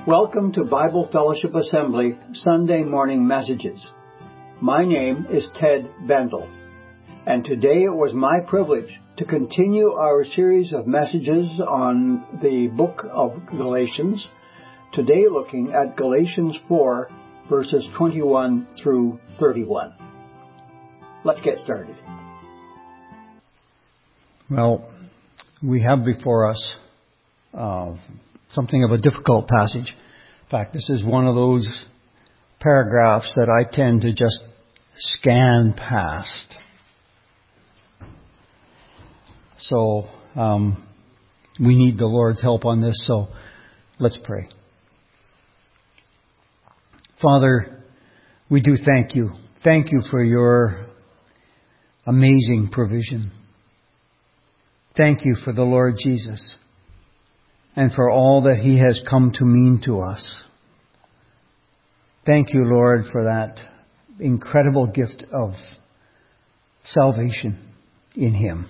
Welcome to Bible Fellowship Assembly Sunday Morning Messages. My name is Ted Bendel, and today it was my privilege to continue our series of messages on the book of Galatians, today looking at Galatians 4, verses 21 through 31. Let's get started. Well, we have before us something of a difficult passage. In fact, this is one of those paragraphs that I tend to just scan past. So we need the Lord's help on this, so let's pray. Father, we do thank you. Thank you for your amazing provision. Thank you for the Lord Jesus and for all that He has come to mean to us. Thank you, Lord, for that incredible gift of salvation in Him.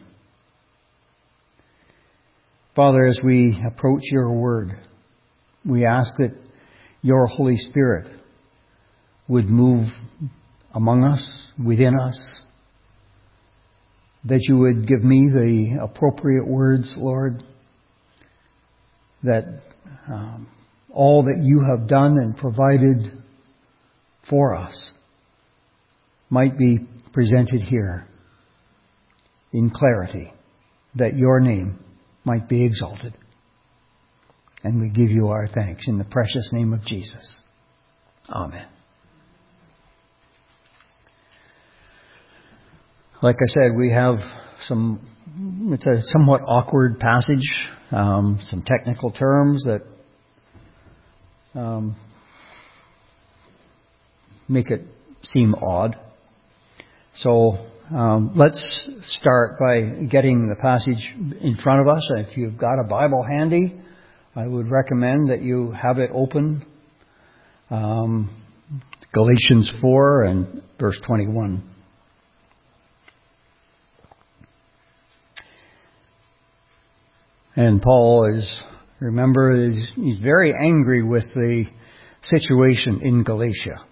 Father, as we approach your word, we ask that your Holy Spirit would move among us, within us, that you would give me the appropriate words, Lord, that all that you have done and provided for us might be presented here in clarity, that your name might be exalted. And we give you our thanks in the precious name of Jesus. Amen. Like I said, we have it's a somewhat awkward passage, some technical terms that make it seem odd. So let's start by getting the passage in front of us. And if you've got a Bible handy, I would recommend that you have it open. Galatians 4 and verse 21. And Paul he's very angry with the situation in Galatia.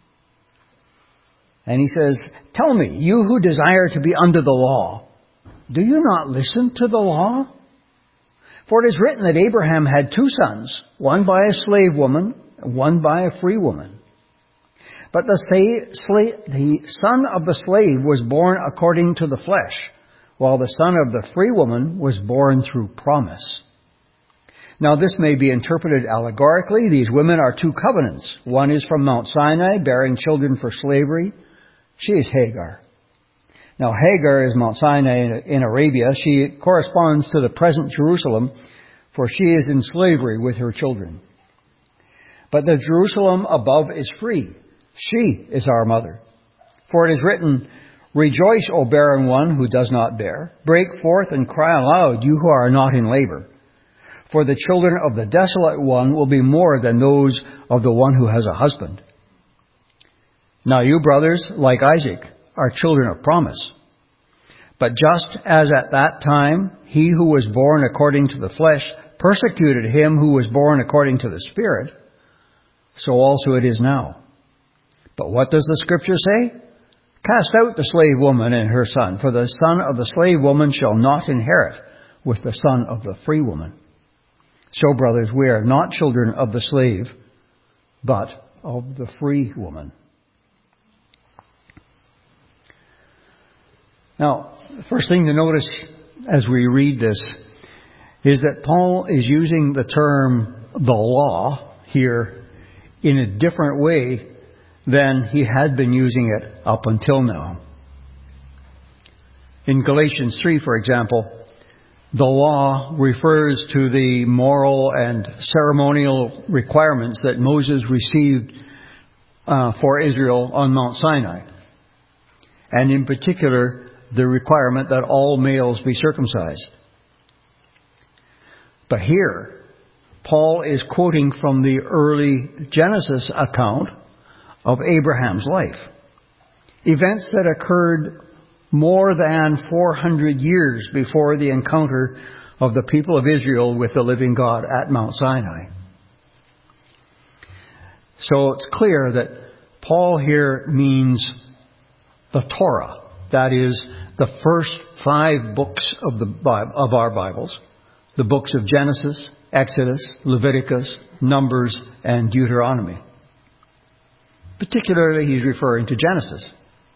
And he says, "Tell me, you who desire to be under the law, do you not listen to the law? For it is written that Abraham had two sons, one by a slave woman, and one by a free woman. But the son of the slave was born according to the flesh, while the son of the free woman was born through promise. Now this may be interpreted allegorically. These women are two covenants. One is from Mount Sinai, bearing children for slavery. She is Hagar. Now Hagar is Mount Sinai in Arabia. She corresponds to the present Jerusalem, for she is in slavery with her children. But the Jerusalem above is free. She is our mother. For it is written, 'Rejoice, O barren one who does not bear. Break forth and cry aloud, you who are not in labor. For the children of the desolate one will be more than those of the one who has a husband.' Now you, brothers, like Isaac, are children of promise. But just as at that time he who was born according to the flesh persecuted him who was born according to the Spirit, so also it is now. But what does the Scripture say? 'Cast out the slave woman and her son, for the son of the slave woman shall not inherit with the son of the free woman.' So, brothers, we are not children of the slave, but of the free woman." Now, the first thing to notice as we read this is that Paul is using the term the law here in a different way than he had been using it up until now. In Galatians 3, for example, the law refers to the moral and ceremonial requirements that Moses received for Israel on Mount Sinai. And in particular, the requirement that all males be circumcised. But here, Paul is quoting from the early Genesis account of Abraham's life. Events that occurred more than 400 years before the encounter of the people of Israel with the living God at Mount Sinai. So it's clear that Paul here means the Torah. That is, the first 5 books of our Bibles. The books of Genesis, Exodus, Leviticus, Numbers, and Deuteronomy. Particularly, he's referring to Genesis.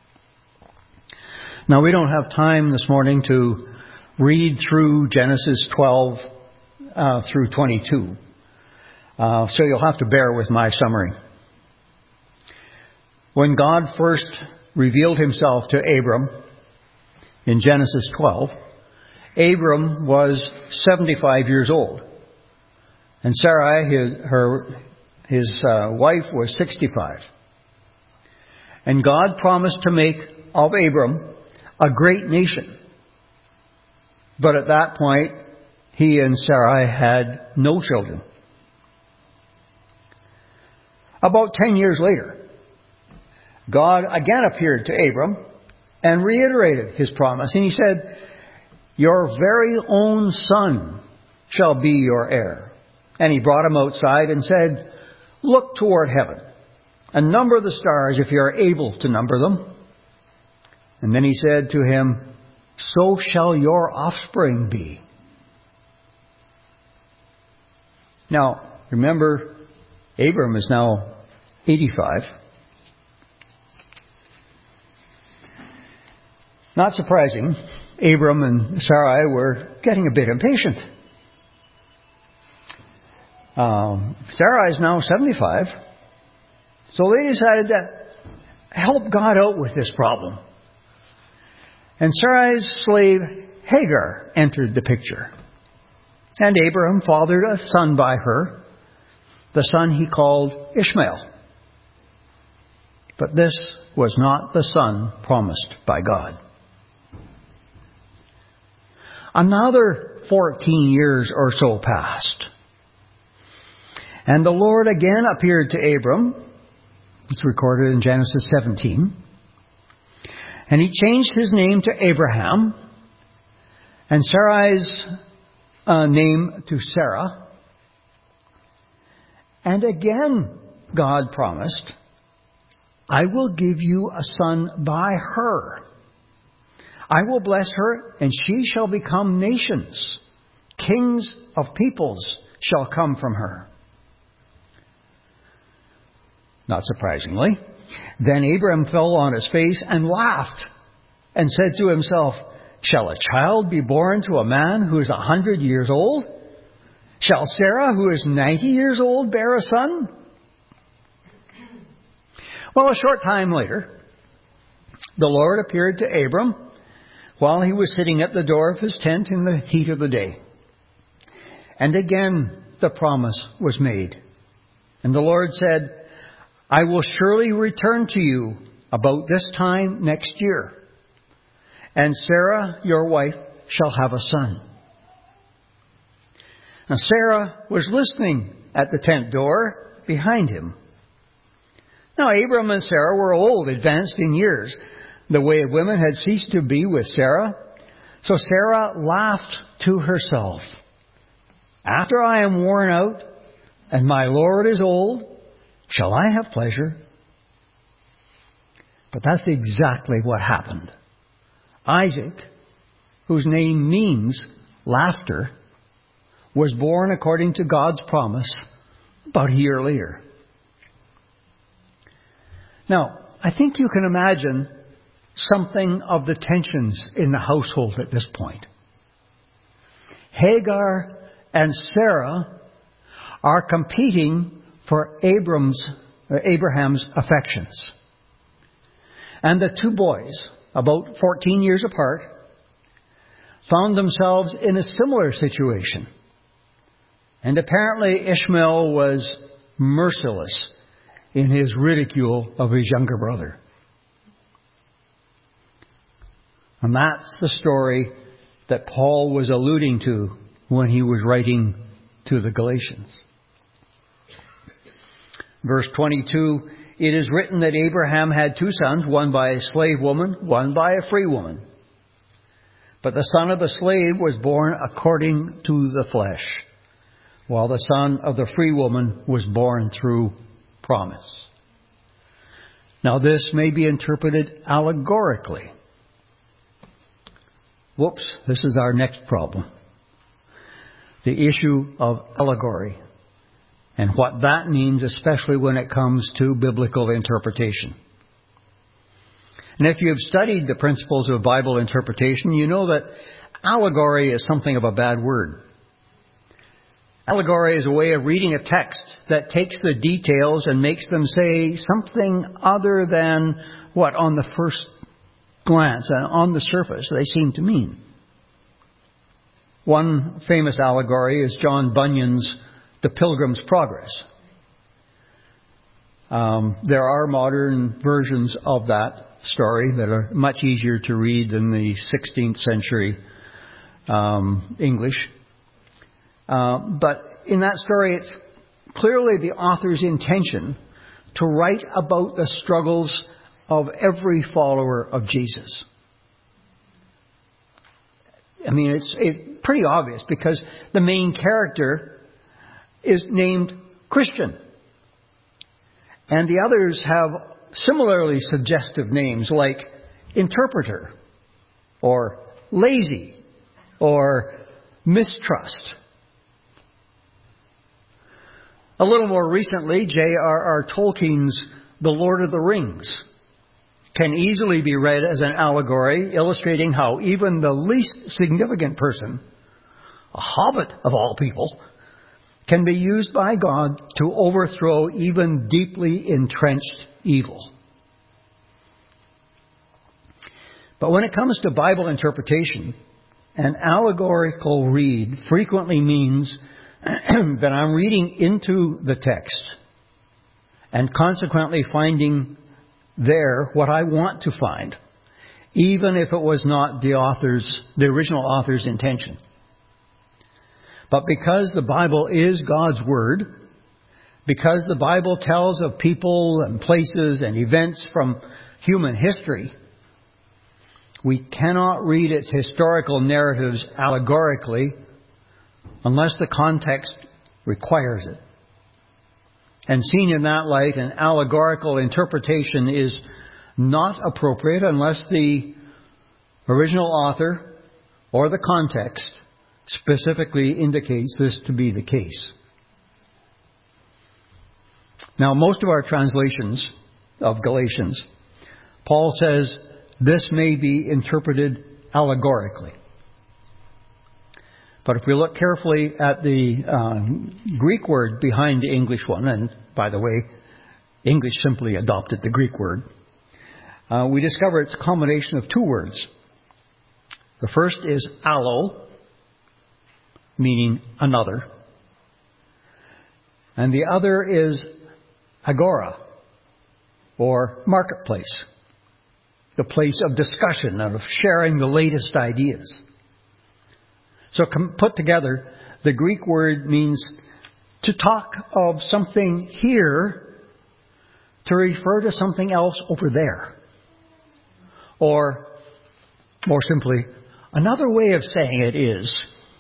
Now, we don't have time this morning to read through Genesis 12 through 22. So you'll have to bear with my summary. When God first revealed himself to Abram in Genesis 12, Abram was 75 years old. And Sarai, his wife, was 65. And God promised to make of Abram a great nation. But at that point, he and Sarai had no children. About 10 years later, God again appeared to Abram and reiterated his promise. And he said, "Your very own son shall be your heir." And he brought him outside and said, "Look toward heaven and number the stars if you are able to number them." And then he said to him, "So shall your offspring be." Now, remember, Abram is now 85. Not surprising, Abram and Sarai were getting a bit impatient. Sarai is now 75. So they decided to help God out with this problem. And Sarai's slave Hagar entered the picture. And Abraham fathered a son by her, the son he called Ishmael. But this was not the son promised by God. Another 14 years or so passed. And the Lord again appeared to Abram. It's recorded in Genesis 17. And he changed his name to Abraham and Sarai's name to Sarah. And again, God promised, "I will give you a son by her. I will bless her, and she shall become nations. Kings of peoples shall come from her." Not surprisingly, then Abram fell on his face and laughed and said to himself, "Shall a child be born to a man who is 100 years old? Shall Sarah, who is 90 years old, bear a son?" Well, a short time later, the Lord appeared to Abram while he was sitting at the door of his tent in the heat of the day. And again the promise was made. And the Lord said, "I will surely return to you about this time next year, and Sarah, your wife, shall have a son." Now Sarah was listening at the tent door behind him. Now Abram and Sarah were old, advanced in years. The way of women had ceased to be with Sarah. So Sarah laughed to herself. "After I am worn out and my Lord is old, shall I have pleasure?" But that's exactly what happened. Isaac, whose name means laughter, was born according to God's promise about a year later. Now, I think you can imagine something of the tensions in the household at this point. Hagar and Sarah are competing for Abraham's affections. And the two boys, about 14 years apart, found themselves in a similar situation. And apparently Ishmael was merciless in his ridicule of his younger brother. And that's the story that Paul was alluding to when he was writing to the Galatians. Verse 22, "It is written that Abraham had 2 sons, one by a slave woman, one by a free woman. But the son of the slave was born according to the flesh, while the son of the free woman was born through promise. Now, this may be interpreted allegorically. Whoops, this is our next problem. The issue of allegory and what that means, especially when it comes to biblical interpretation. And if you've studied the principles of Bible interpretation, you know that allegory is something of a bad word. Allegory is a way of reading a text that takes the details and makes them say something other than what on the first glance and on the surface they seem to mean. One famous allegory is John Bunyan's The Pilgrim's Progress. There are modern versions of that story that are much easier to read than the 16th century English. But in that story, it's clearly the author's intention to write about the struggles of every follower of Jesus. I mean, it's pretty obvious because the main character is named Christian. And the others have similarly suggestive names like interpreter or lazy or mistrust. A little more recently, J.R.R. Tolkien's The Lord of the Rings can easily be read as an allegory illustrating how even the least significant person, a hobbit of all people, can be used by God to overthrow even deeply entrenched evil. But when it comes to Bible interpretation, an allegorical read frequently means that I'm reading into the text and consequently finding there what I want to find, even if it was not the original author's intention. But because the Bible is God's Word, because the Bible tells of people and places and events from human history, we cannot read its historical narratives allegorically unless the context requires it. And seen in that light, an allegorical interpretation is not appropriate unless the original author or the context specifically indicates this to be the case. Now, most of our translations of Galatians, Paul says this may be interpreted allegorically. But if we look carefully at the Greek word behind the English one, and by the way, English simply adopted the Greek word, we discover it's a combination of two words. The first is allo, meaning another. And the other is agora, or marketplace, the place of discussion and of sharing the latest ideas. So put together, the Greek word means to talk of something here to refer to something else over there. Or, more simply, another way of saying it is,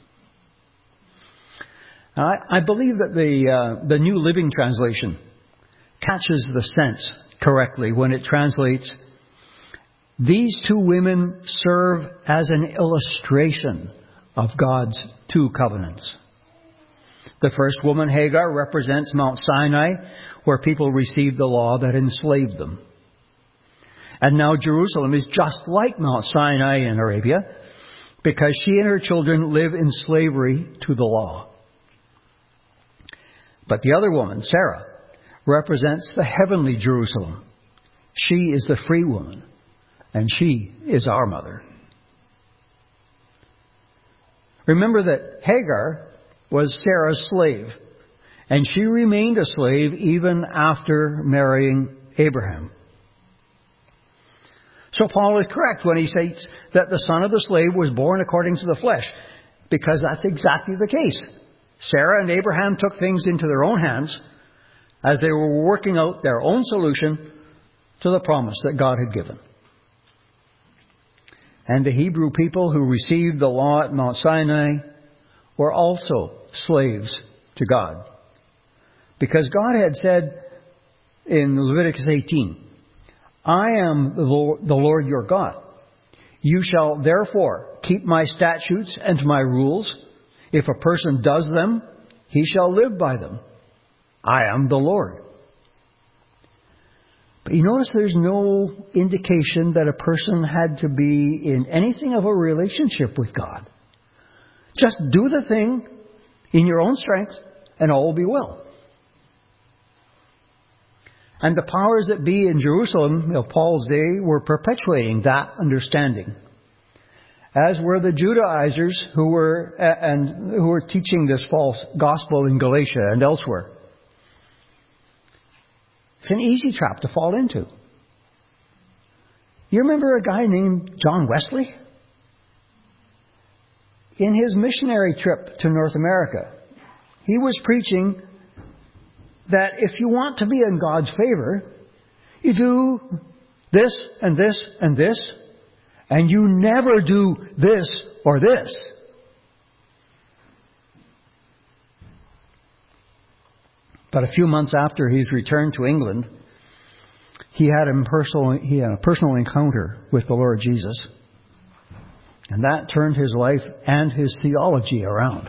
I believe that the New Living Translation catches the sense correctly when it translates, these two women serve as an illustration of God's two covenants. The first woman, Hagar, represents Mount Sinai, where people received the law that enslaved them. And now Jerusalem is just like Mount Sinai in Arabia, because she and her children live in slavery to the law. But the other woman, Sarah, represents the heavenly Jerusalem. She is the free woman, and she is our mother. Remember that Hagar was Sarah's slave, and she remained a slave even after marrying Abraham. So Paul is correct when he states that the son of the slave was born according to the flesh, because that's exactly the case. Sarah and Abraham took things into their own hands as they were working out their own solution to the promise that God had given. And the Hebrew people who received the law at Mount Sinai were also slaves to God. Because God had said in Leviticus 18, I am the Lord your God. You shall therefore keep my statutes and my rules. If a person does them, he shall live by them. I am the Lord. But you notice there's no indication that a person had to be in anything of a relationship with God. Just do the thing in your own strength and all will be well. And the powers that be in Jerusalem of Paul's day were perpetuating that understanding, as were the Judaizers who were teaching this false gospel in Galatia and elsewhere. It's an easy trap to fall into. You remember a guy named John Wesley? In his missionary trip to North America, he was preaching that if you want to be in God's favor, you do this and this and this, and you never do this or this. But a few months after his return to England, he had a personal encounter with the Lord Jesus. And that turned his life and his theology around.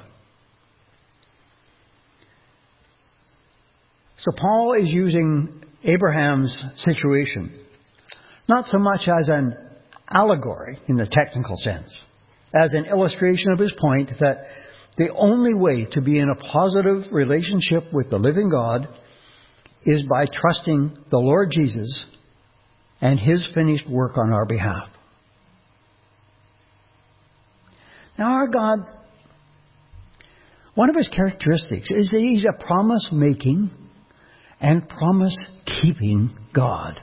So Paul is using Abraham's situation not so much as an allegory in the technical sense, as an illustration of his point that the only way to be in a positive relationship with the living God is by trusting the Lord Jesus and His finished work on our behalf. Now our God, one of His characteristics is that He's a promise-making and promise-keeping God.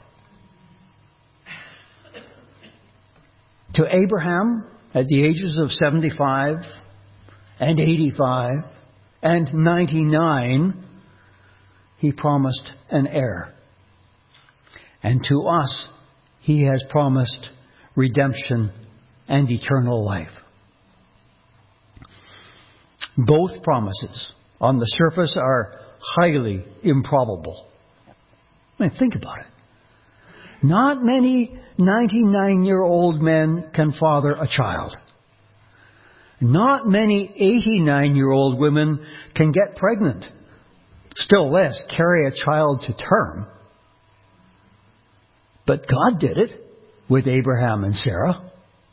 To Abraham, at the ages of 75 and 85 and 99, He promised an heir. And to us, He has promised redemption and eternal life. Both promises on the surface are highly improbable. I mean, think about it. Not many 99-year-old men can father a child. Not many 89-year-old women can get pregnant. Still less carry a child to term. But God did it with Abraham and Sarah.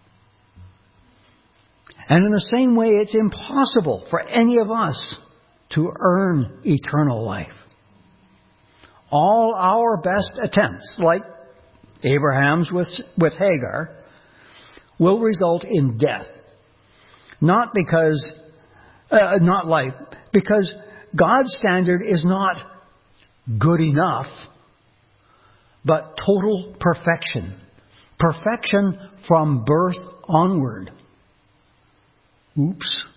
And in the same way, it's impossible for any of us to earn eternal life. All our best attempts, like Abraham's with Hagar, will result in death. Not life, because God's standard is not good enough, but total perfection. Perfection from birth onward. Oops.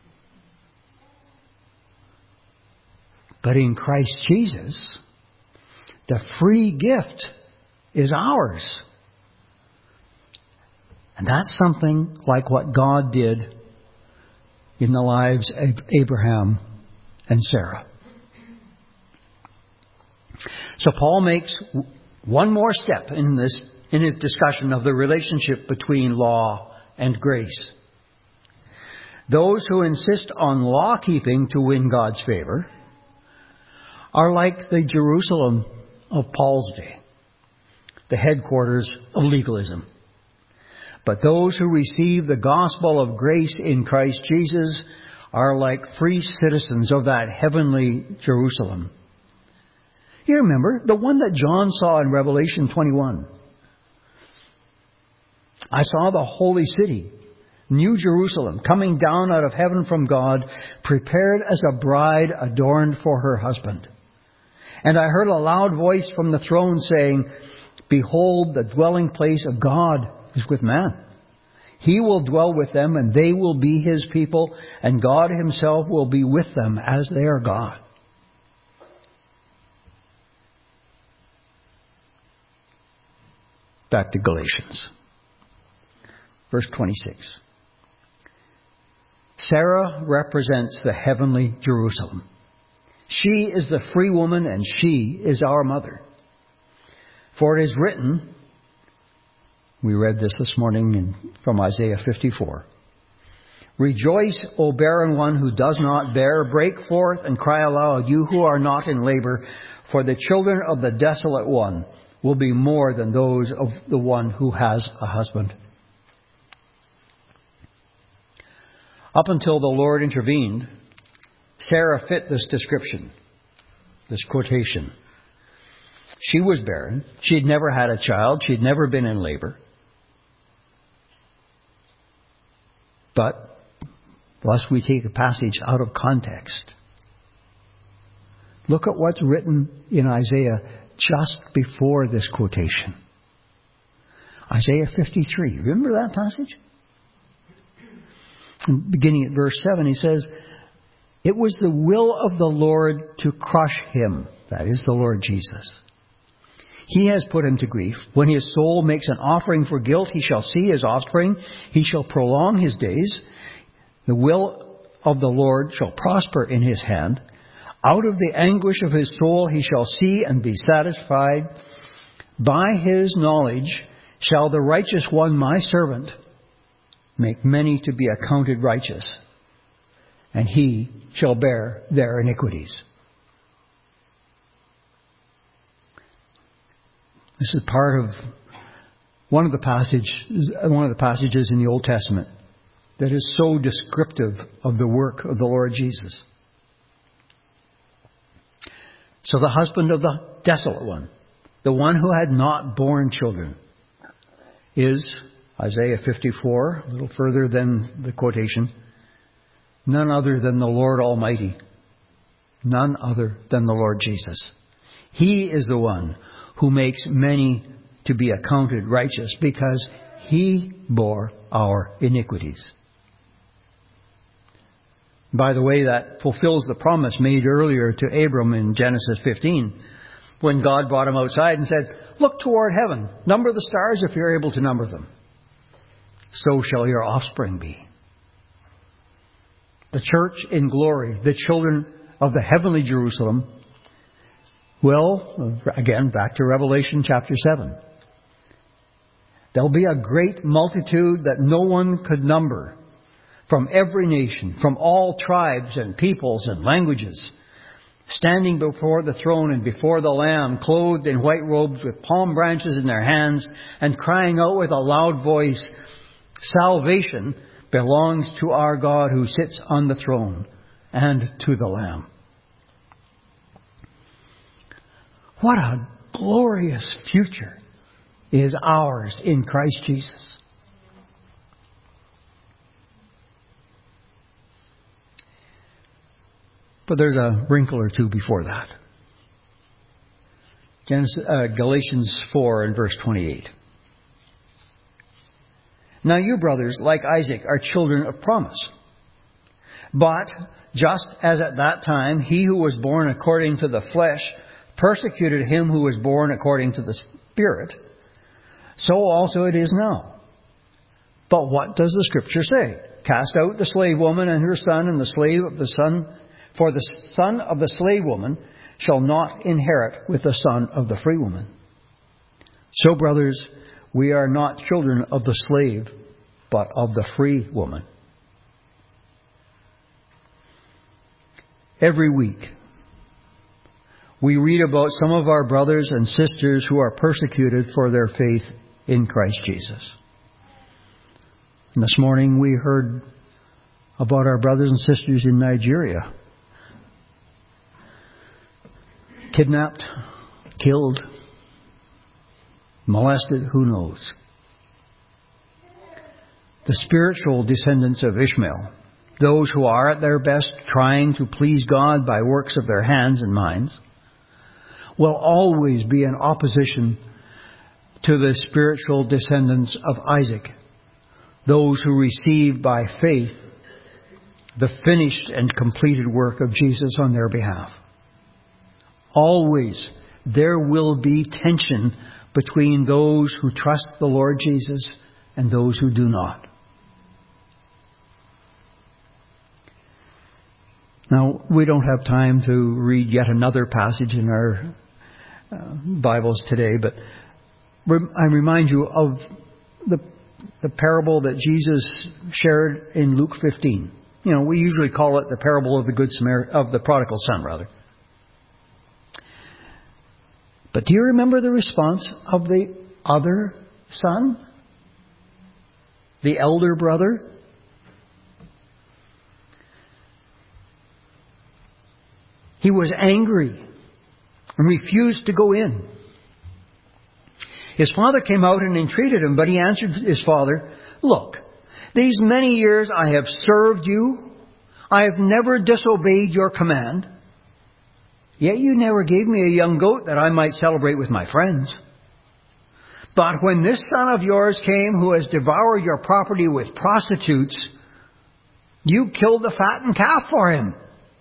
But in Christ Jesus, the free gift is ours. And that's something like what God did in the lives of Abraham and Sarah. So Paul makes one more step in his discussion of the relationship between law and grace. Those who insist on law keeping to win God's favor are like the Jerusalem of Paul's day, the headquarters of legalism. But those who receive the gospel of grace in Christ Jesus are like free citizens of that heavenly Jerusalem. You remember, the one that John saw in Revelation 21. I saw the holy city, New Jerusalem, coming down out of heaven from God, prepared as a bride adorned for her husband. And I heard a loud voice from the throne saying, "Behold, the dwelling place of God is with man. He will dwell with them, and they will be His people, and God Himself will be with them as their God." Back to Galatians. Verse 26. Sarah represents the heavenly Jerusalem. She is the free woman, and she is our mother. For it is written, we read this morning from Isaiah 54. Rejoice, O barren one who does not bear. Break forth and cry aloud, you who are not in labor. For the children of the desolate one will be more than those of the one who has a husband. Up until the Lord intervened, Sarah fit this description, this quotation. She was barren. She had never had a child. She had never been in labor. But, lest we take a passage out of context, look at what's written in Isaiah just before this quotation. Isaiah 53. Remember that passage? Beginning at verse 7, he says, it was the will of the Lord to crush him. That is the Lord Jesus. He has put him to grief. When his soul makes an offering for guilt, he shall see his offspring. He shall prolong his days. The will of the Lord shall prosper in his hand. Out of the anguish of his soul he shall see and be satisfied. By his knowledge shall the righteous one, my servant, make many to be accounted righteous, and he shall bear their iniquities. This is part of one of the passages in the Old Testament that is so descriptive of the work of the Lord Jesus. So the husband of the desolate one, the one who had not borne children, is, Isaiah 54, a little further than the quotation, none other than the Lord Almighty, none other than the Lord Jesus. He is the one who makes many to be accounted righteous because he bore our iniquities. By the way, that fulfills the promise made earlier to Abram in Genesis 15, when God brought him outside and said, look toward heaven, number the stars if you're able to number them. So shall your offspring be. The church in glory, the children of the heavenly Jerusalem, will, again, back to Revelation chapter 7. There'll be a great multitude that no one could number, from every nation, from all tribes and peoples and languages, standing before the throne and before the Lamb, clothed in white robes with palm branches in their hands, and crying out with a loud voice, salvation belongs to our God who sits on the throne and to the Lamb. What a glorious future is ours in Christ Jesus. But there's a wrinkle or two before that. Galatians 4 and verse 28. Now you, brothers, like Isaac, are children of promise. But just as at that time he who was born according to the flesh persecuted him who was born according to the Spirit, so also it is now. But what does the Scripture say? Cast out the slave woman and her son, and the slave of the son, for the son of the slave woman shall not inherit with the son of the free woman. So, brothers, we are not children of the slave, but of the free woman. Every week, we read about some of our brothers and sisters who are persecuted for their faith in Christ Jesus. And this morning we heard about our brothers and sisters in Nigeria. Kidnapped, killed, molested, who knows. The spiritual descendants of Ishmael, those who are at their best trying to please God by works of their hands and minds, will always be in opposition to the spiritual descendants of Isaac, those who receive by faith the finished and completed work of Jesus on their behalf. Always there will be tension between those who trust the Lord Jesus and those who do not. Now, we don't have time to read yet another passage in our Bibles today, but I remind you of the parable that Jesus shared in Luke 15. You know, we usually call it the parable of the prodigal son, rather. But do you remember the response of the other son? The elder brother? He was angry and refused to go in. His father came out and entreated him, but he answered his father, "Look, these many years I have served you. I have never disobeyed your command. Yet you never gave me a young goat that I might celebrate with my friends. But when this son of yours came who has devoured your property with prostitutes, you killed the fattened calf for him."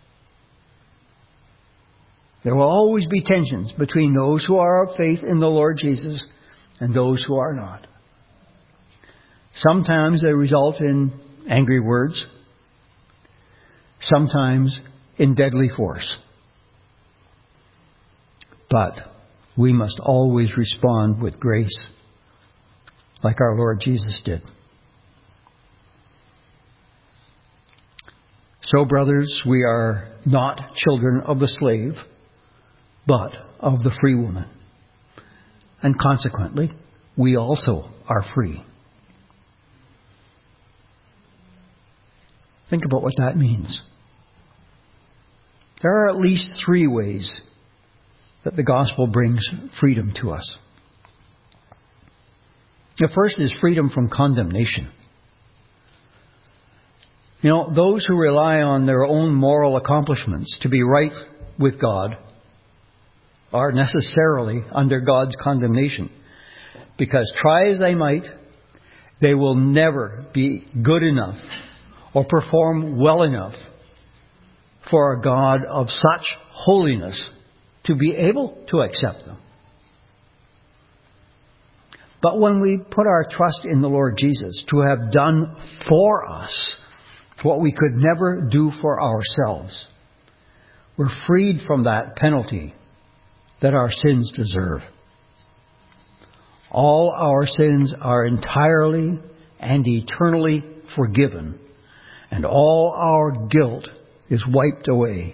There will always be tensions between those who are of faith in the Lord Jesus and those who are not. Sometimes they result in angry words, sometimes in deadly force. But we must always respond with grace, like our Lord Jesus did. So, brothers, we are not children of the slave, but of the free woman. And consequently, we also are free. Think about what that means. There are at least 3 ways that the gospel brings freedom to us. The first is freedom from condemnation. You know, those who rely on their own moral accomplishments to be right with God are necessarily under God's condemnation. Because try as they might, they will never be good enough or perform well enough for a God of such holiness to be able to accept them. But when we put our trust in the Lord Jesus to have done for us what we could never do for ourselves, we're freed from that penalty that our sins deserve. All our sins are entirely and eternally forgiven, and all our guilt is wiped away.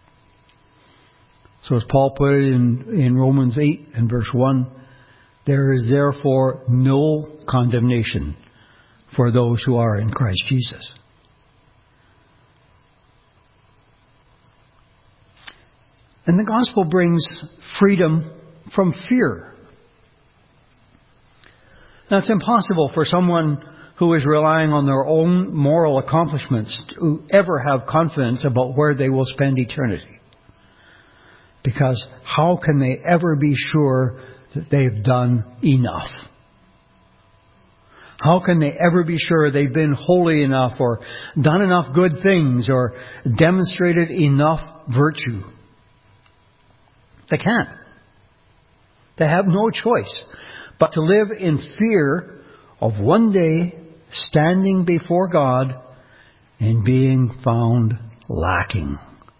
So as Paul put it in Romans 8 and verse 1, there is therefore no condemnation for those who are in Christ Jesus. And the gospel brings freedom from fear. Now, it's impossible for someone who is relying on their own moral accomplishments to ever have confidence about where they will spend eternity. Because how can they ever be sure that they've done enough? How can they ever be sure they've been holy enough or done enough good things or demonstrated enough virtue? They can't. They have no choice but to live in fear of one day standing before God and being found lacking.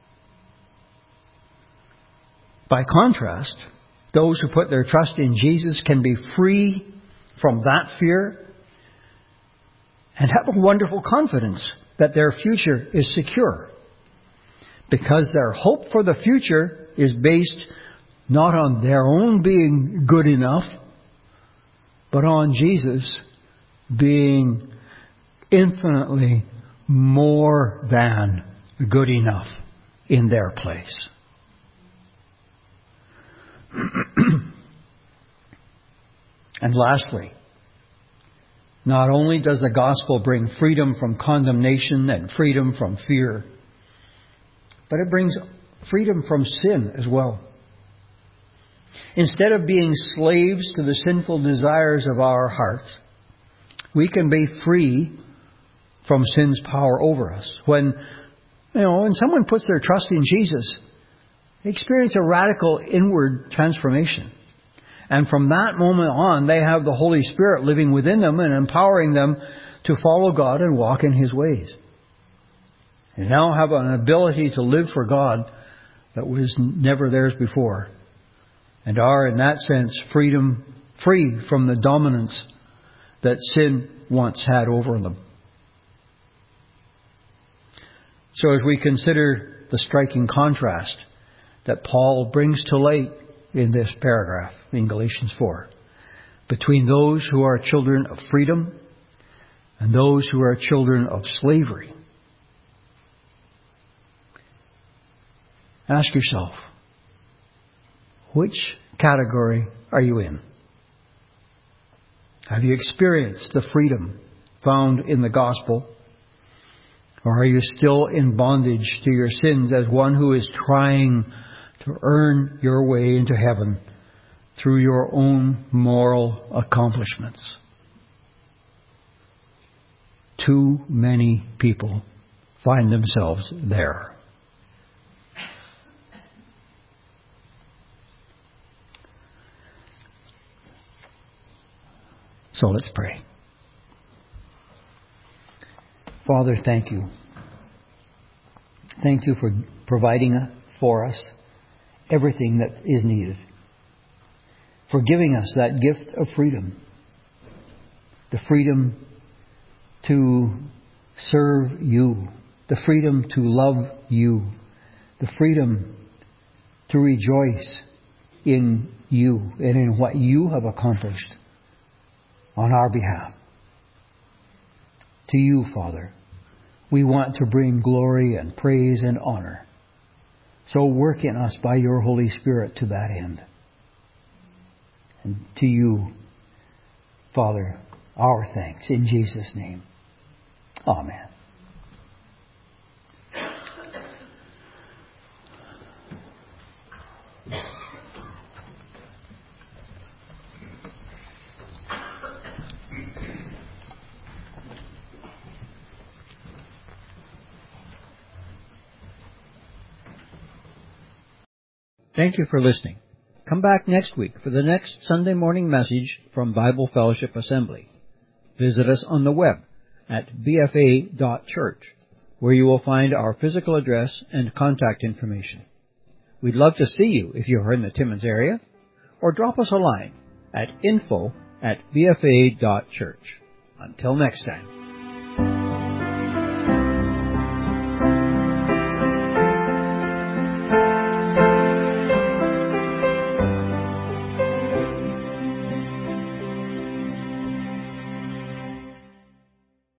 By contrast, those who put their trust in Jesus can be free from that fear and have a wonderful confidence that their future is secure, because their hope for the future is based not on their own being good enough, but on Jesus being infinitely more than good enough in their place. And lastly, not only does the gospel bring freedom from condemnation and freedom from fear, but it brings freedom from sin as well. Instead of being slaves to the sinful desires of our hearts, we can be free from sin's power over us. When someone puts their trust in Jesus, they experience a radical inward transformation. And from that moment on, they have the Holy Spirit living within them and empowering them to follow God and walk in His ways. and now have an ability to live for God that was never theirs before, and are, in that sense, free from the dominance that sin once had over them. So as we consider the striking contrast that Paul brings to light in this paragraph in Galatians 4, between those who are children of freedom and those who are children of slavery, ask yourself, which category are you in? Have you experienced the freedom found in the gospel? Or are you still in bondage to your sins as one who is trying to earn your way into heaven through your own moral accomplishments? Too many people find themselves there. So let's pray. Father, thank you. Thank you for providing for us everything that is needed. For giving us that gift of freedom. The freedom to serve you. The freedom to love you. The freedom to rejoice in you and in what you have accomplished on our behalf. To you, Father, we want to bring glory and praise and honor. So work in us by your Holy Spirit to that end. And to you, Father, our thanks in Jesus' name. Amen. Thank you for listening. Come back next week for the next Sunday morning message from Bible Fellowship Assembly. Visit us on the web at bfa.church, where you will find our physical address and contact information. We'd love to see you if you're in the Timmins area, or drop us a line at info@bfa.church. Until next time.